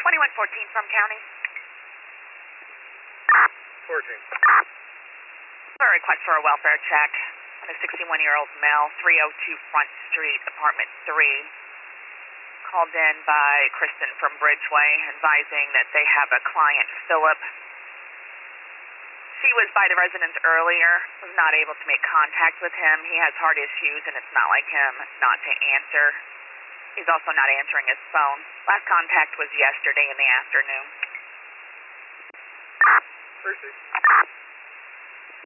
2114 from county. 14. A request for a welfare check on a 61-year-old male, 302 Front Street, apartment 3. Called in by Kristen from Bridgeway, advising that they have a client, Philip. She was by the residence earlier, was not able to make contact with him. He has heart issues, and it's not like him not to answer. He's also not answering his phone. Last contact was yesterday in the afternoon. 36.